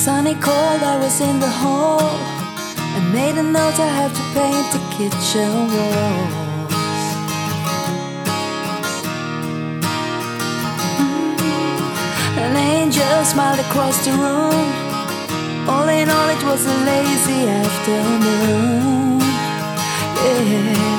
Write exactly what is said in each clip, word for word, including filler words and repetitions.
Sunny cold, I was in the hall. I made a note, I have to paint the kitchen walls. mm. An angel smiled across the room. All in all, it was a lazy afternoon. Yeah.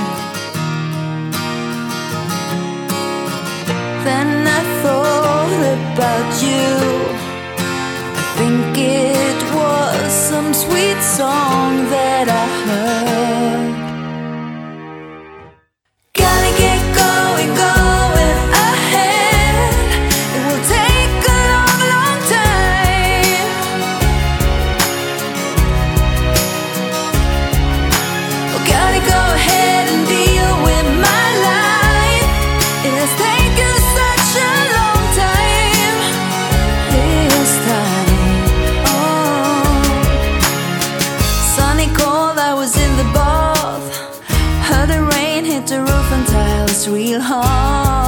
Then I thought about you. I think it was some sweet song that I heard. Gotta get going, going ahead. It will take a long, long time. Oh, gotta go ahead and deal with my life. It has taken such a long time. This time, oh. Sunny cold, I was in the bath. Heard the rain hit the roof and tiles real hard.